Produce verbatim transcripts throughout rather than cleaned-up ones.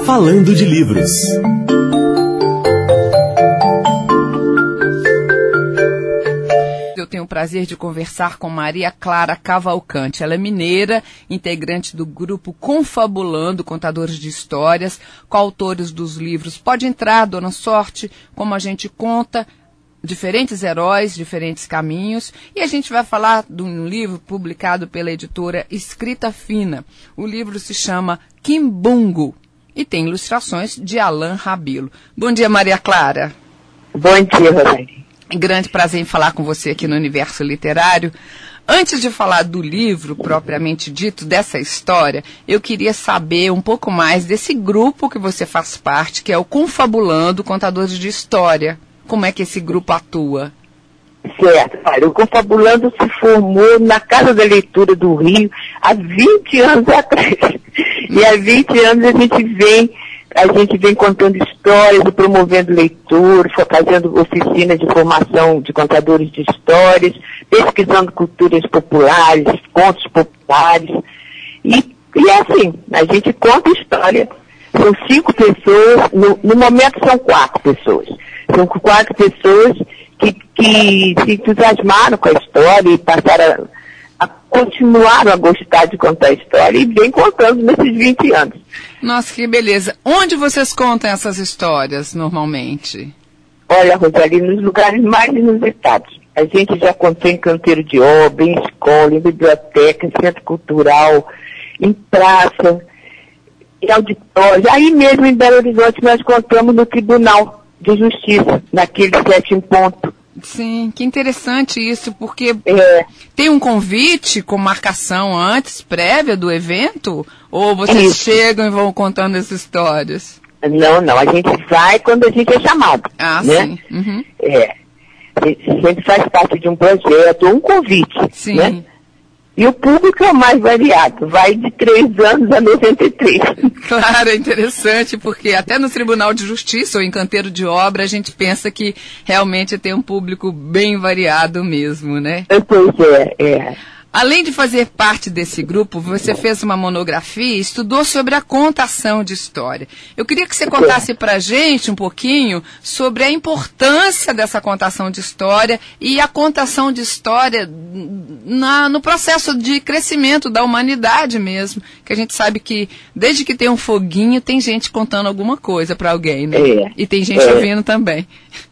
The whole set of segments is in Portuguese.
Falando de Livros. Eu tenho o prazer de conversar com Maria Clara Cavalcante. Ela é mineira, integrante do grupo Confabulando, contadores de histórias, coautores dos livros Pode Entrar, Dona Sorte, Como a Gente Conta, Diferentes Heróis, Diferentes Caminhos. E a gente vai falar de um livro publicado pela editora Escrita Fina. O livro se chama Kimbungo e tem ilustrações de Alain Rabilo. Bom dia, Maria Clara. Bom dia, Rosane. Grande prazer em falar com você aqui no Universo Literário. Antes de falar do livro, propriamente dito, dessa história, eu queria saber um pouco mais desse grupo que você faz parte, que é o Confabulando, Contadores de História. Como é que esse grupo atua? Certo. Olha, o Confabulando se formou na Casa da Leitura do Rio há vinte anos atrás. E há vinte anos a gente vem... A gente vem contando histórias, promovendo leitura, fazendo oficinas de formação de contadores de histórias, pesquisando culturas populares, contos populares. E, e é assim, a gente conta história. São cinco pessoas, no, no momento são quatro pessoas. São quatro pessoas que, que se entusiasmaram com a história e passaram a, a continuaram a gostar de contar a história e vem contando nesses vinte anos. Nossa, que beleza. Onde vocês contam essas histórias, normalmente? Olha, Rosalie, nos lugares mais inusitados. A gente já contou em canteiro de obra, em escola, em biblioteca, em centro cultural, em praça, em auditório. Aí mesmo em Belo Horizonte nós contamos no Tribunal de Justiça, naquele sétimo ponto. Sim, que interessante isso, porque é. tem um convite com marcação antes, prévia do evento? Ou vocês isso. chegam e vão contando as histórias? Não, não, a gente vai quando a gente é chamado. Ah, né? sim. Uhum. É, a gente sempre faz parte de um projeto, um convite. Sim. Né? E o público é o mais variado, vai de três anos a noventa e três. Claro, é interessante, porque até no Tribunal de Justiça ou em canteiro de obra, a gente pensa que realmente tem um público bem variado mesmo, né? Pois é, é. Além de fazer parte desse grupo, você fez uma monografia e estudou sobre a contação de história. Eu queria que você contasse pra gente um pouquinho sobre a importância dessa contação de história e a contação de história na, no processo de crescimento da humanidade mesmo. Que a gente sabe que desde que tem um foguinho, tem gente contando alguma coisa para alguém, né? É, e tem gente é, ouvindo também.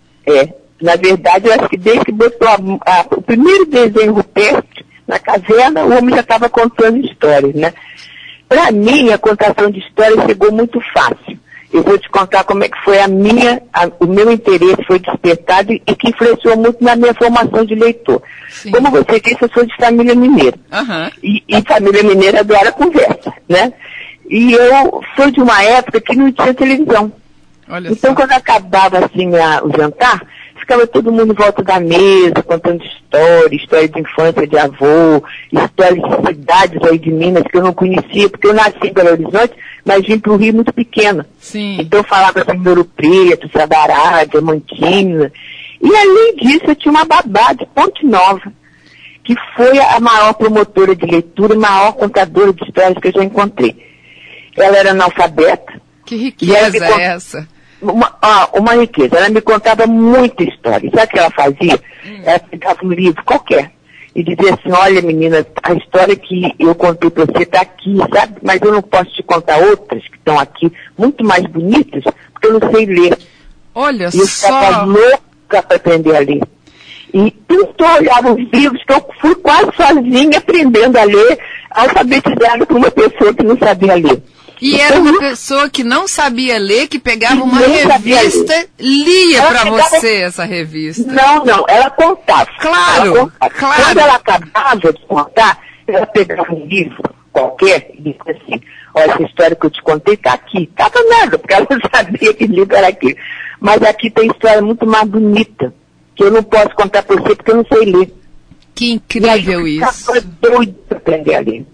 É, na verdade, eu acho que desde que botou a, a, o primeiro desenho rupestre na caverna, o homem já estava contando histórias, né? Para mim, a contação de histórias chegou muito fácil. Eu vou te contar como é que foi a minha, a, o meu interesse foi despertado e, e que influenciou muito na minha formação de leitor. Sim. Como você disse, eu sou de família mineira. Uhum. E, e família mineira adora conversa, né? E eu sou de uma época que não tinha televisão. Olha então, só. Quando acabava assim a, o jantar, ficava todo mundo em volta da mesa, contando história, história de infância de avô, histórias de cidades aí de Minas que eu não conhecia, porque eu nasci em Belo Horizonte, mas vim para o Rio muito pequena. Sim. Então eu falava sobre Ouro Preto, Sabará, Diamantina. E além disso, eu tinha uma babá de Ponte Nova, que foi a maior promotora de leitura, a maior contadora de histórias que eu já encontrei. Ela era analfabeta. Que riqueza é essa? Uma, ah, uma riqueza. Ela me contava muita história. Sabe o que ela fazia? Hum. Ela pegava um livro qualquer e dizia assim, olha menina, a história que eu contei para você está aqui, sabe? Mas eu não posso te contar outras que estão aqui, muito mais bonitas, porque eu não sei ler. Olha e eu só! Eu ficava louca para aprender a ler. E tudo eu olhava os livros, que eu fui quase sozinha aprendendo a ler, alfabetizada por uma pessoa que não sabia ler. E era uma pessoa que não sabia ler, que pegava uma revista, lia para pegava... você essa revista. Não, não, ela contava. Claro, ela contava. claro. Quando ela acabava de contar, ela pegava um livro qualquer e dizia assim, olha, essa história que eu te contei está aqui. Estava nada, porque ela não sabia que livro era aquele. Mas aqui tem história muito mais bonita, que eu não posso contar para você porque eu não sei ler. Que incrível e aí, isso. Eu estava doida para aprender a ler.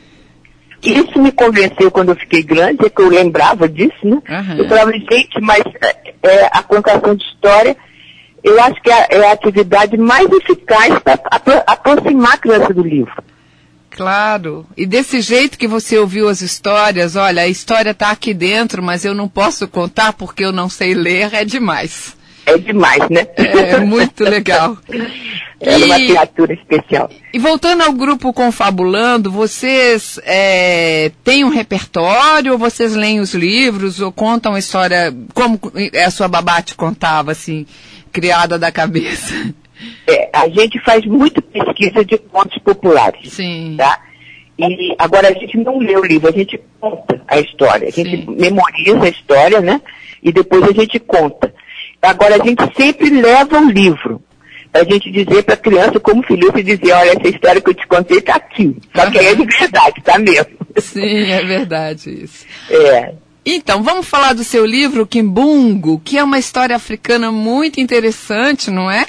Isso me convenceu quando eu fiquei grande, é que eu lembrava disso, né? Uhum. Eu falava, gente, mas é, a contação de história, eu acho que é, é a atividade mais eficaz para apro- aproximar a criança do livro. Claro. E desse jeito que você ouviu as histórias, olha, a história está aqui dentro, mas eu não posso contar porque eu não sei ler, é demais. É demais, né? É muito legal. É e, uma criatura especial. E voltando ao grupo Confabulando, vocês é, têm um repertório, ou vocês leem os livros, ou contam a história, como a sua babá te contava, assim, criada da cabeça? É, a gente faz muita pesquisa de contos populares. Sim. Tá? E agora a gente não lê o livro, a gente conta a história. A gente Sim. memoriza a história, né? E depois a gente conta. Agora a gente sempre leva o livro. Pra gente dizer pra criança, como o Felipe dizia, olha, essa história que eu te contei tá aqui. Só que aí é de verdade, tá mesmo. Sim, é verdade isso. É. Então, vamos falar do seu livro, Kimbungo, que é uma história africana muito interessante, não é?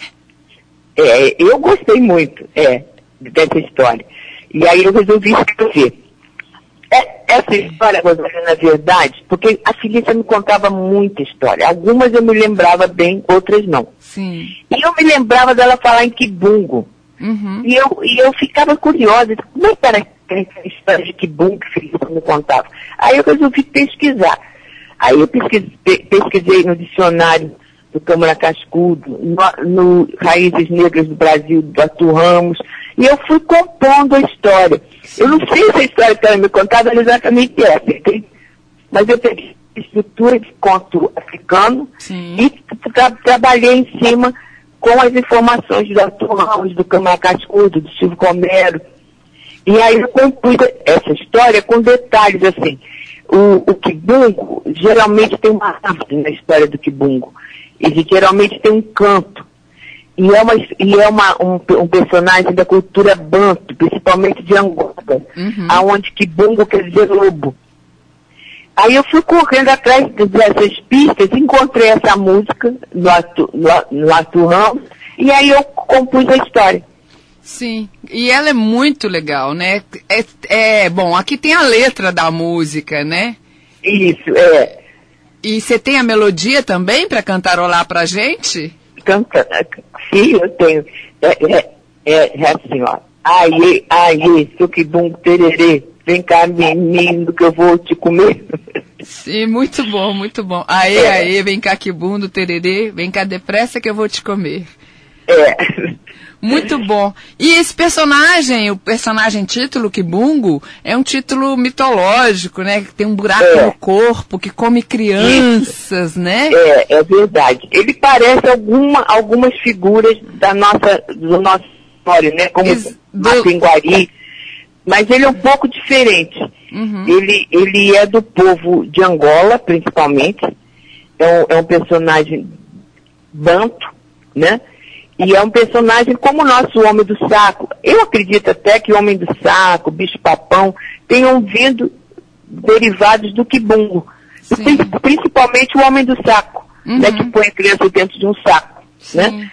É, eu gostei muito, é, dessa história. E aí eu resolvi escrever. É, essa história, Rosália, na verdade, porque a Felícia me contava muita história. Algumas eu me lembrava bem, outras não. Sim. E eu me lembrava dela falar em Kibungo. Uhum. E, eu, e eu ficava curiosa, como é que era a história de Kibungo que a Felícia me contava? Aí eu resolvi pesquisar. Aí eu pesquisei, pesquisei no dicionário do Câmara Cascudo, no, no Raízes Negras do Brasil, do Arthur Ramos, e eu fui compondo a história. Eu não sei se a história que ela me contava era exatamente essa, entende? Mas eu peguei a estrutura de conto africano Sim. e tra trabalhei em cima com as informações do Arthur Ramos, do Câmara Cascudo, do Silvio Comero. E aí eu compus essa história com detalhes assim. O, o Kibungo geralmente tem uma árvore na história do Kibungo. Ele geralmente tem um canto. E é, uma, e é uma, um, um personagem da cultura banto, principalmente de Angola, uhum. aonde Kibungo quer dizer lobo. Aí eu fui correndo atrás dessas pistas, encontrei essa música no Arthur, no, no Arthur Ramos, e aí eu compus a história. Sim, e ela é muito legal, né? É, é, bom, aqui tem a letra da música, né? Isso, é. E você tem a melodia também para cantarolar pra gente? Canta, sim, eu tenho. É, é, é, é assim, ó. Aie, aie, suquibum, tererê, vem cá, menino, que eu vou te comer. Sim, muito bom, muito bom. Aê, é. aê, vem cá, quibundo, tererê, vem cá depressa que eu vou te comer. É. Muito bom. E esse personagem, o personagem título, Kibungo, é um título mitológico, né? Que tem um buraco é. no corpo, que come crianças, Isso. né? É, é verdade. Ele parece alguma, algumas figuras da nossa, do nosso história, né? Como Ex Mapinguari. Mas ele é um pouco diferente. Uhum. Ele, ele é do povo de Angola, principalmente. É um, é um personagem banto, né? E é um personagem como o nosso Homem do Saco. Eu acredito até que o Homem do Saco, Bicho-Papão, tenham vindo derivados do Kibungo. Principalmente o Homem do Saco, uhum. né, que põe a criança dentro de um saco. Né?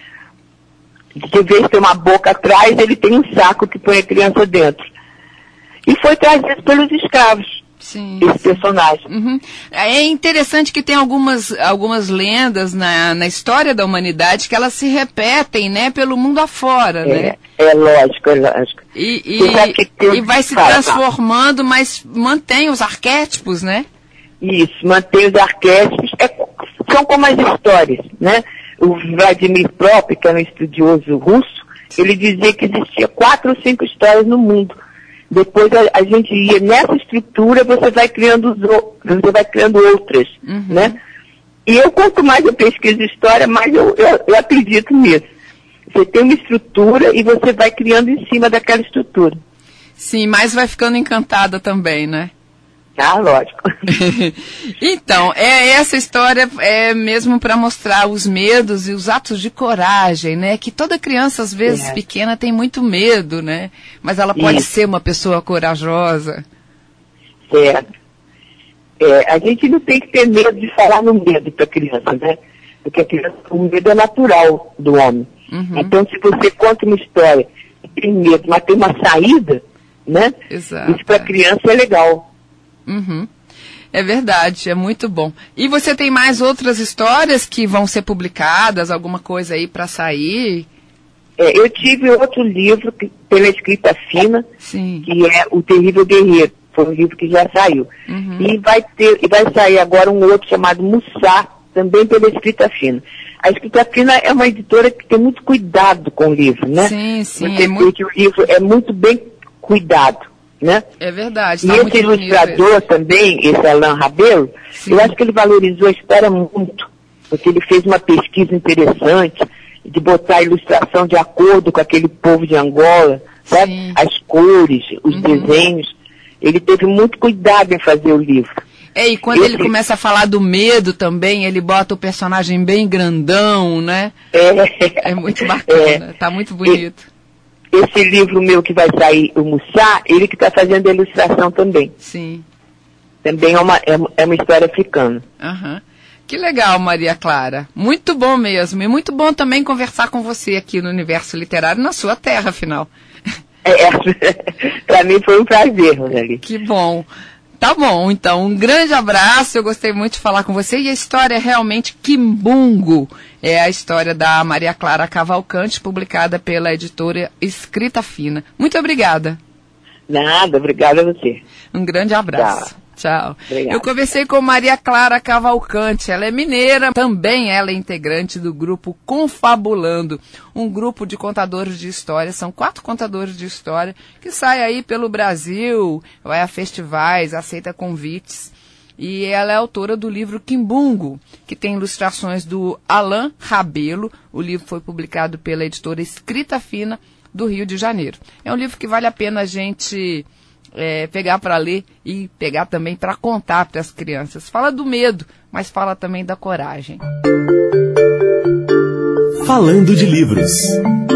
De vez de ter uma boca atrás, ele tem um saco que põe a criança dentro. E foi trazido pelos escravos. Sim, esse sim. personagem. Uhum. É interessante que tem algumas, algumas lendas na, na história da humanidade que elas se repetem, né, pelo mundo afora, é, né? É lógico, é lógico. E, e, e vai se transformando, mas mantém os arquétipos, né? Isso, mantém os arquétipos. É, são como as histórias, né? O Vladimir Prop, que era um estudioso russo, ele dizia que existia quatro ou cinco histórias no mundo. Depois a, a gente ia nessa estrutura, você vai criando, você vai criando outras, uhum. né? E eu, quanto mais eu pesquiso história, mais eu, eu, eu acredito nisso. Você tem uma estrutura e você vai criando em cima daquela estrutura. Sim, mas vai ficando encantada também, né? Ah, lógico. Então, é, essa história é mesmo para mostrar os medos e os atos de coragem, né? Que toda criança, às vezes, é. pequena, tem muito medo, né? Mas ela pode Isso. ser uma pessoa corajosa. Certo. É, a gente não tem que ter medo de falar no medo para a criança, né? Porque a criança, o medo é natural do homem. Uhum. Então, se você conta uma história e tem medo, mas tem uma saída, né? Exato. Isso para a criança é legal. Uhum. É verdade, é muito bom. E você tem mais outras histórias que vão ser publicadas, alguma coisa aí para sair? É, eu tive outro livro que, pela escrita fina, Sim. que é O Terrível Guerreiro. Foi um livro que já saiu. Uhum. E vai ter, e vai sair agora um outro chamado Mussá, também pela escrita fina. A escrita fina é uma editora que tem muito cuidado com o livro, né? Sim, sim. Você é vê muito... que o livro é muito bem cuidado, né? É verdade. E Tá esse muito ilustrador também, esse Alain Rabelo, Sim. eu acho que ele valorizou a história muito, porque ele fez uma pesquisa interessante de botar a ilustração de acordo com aquele povo de Angola, sabe? Sim. As cores, os Uhum. desenhos. Ele teve muito cuidado em fazer o livro. É, e quando Esse... ele começa a falar do medo também, ele bota o personagem bem grandão, né? É, É muito bacana, é. Tá muito bonito. Esse livro meu que vai sair, o Mussá, ele que está fazendo a ilustração também. Sim. Também é uma, é, é uma história africana. Aham. Que legal, Maria Clara. Muito bom mesmo. E muito bom também conversar com você aqui no Universo Literário, na sua terra, afinal. É, para mim foi um prazer, Roseli. Que bom. Tá bom, então, um grande abraço, eu gostei muito de falar com você, e a história é realmente Quimbungo, é a história da Maria Clara Cavalcante, publicada pela editora Escrita Fina. Muito obrigada. Nada, obrigada a você. Um grande abraço. Tchau. Tchau. Obrigada. Eu conversei com Maria Clara Cavalcante, ela é mineira, também ela é integrante do grupo Confabulando, um grupo de contadores de história, são quatro contadores de história, que sai aí pelo Brasil, vai a festivais, aceita convites, e ela é autora do livro Quimbungo, que tem ilustrações do Alain Rabelo, o livro foi publicado pela editora Escrita Fina, do Rio de Janeiro. É um livro que vale a pena a gente... É, pegar para ler e pegar também para contar para as crianças. Fala do medo, mas fala também da coragem. Falando de livros.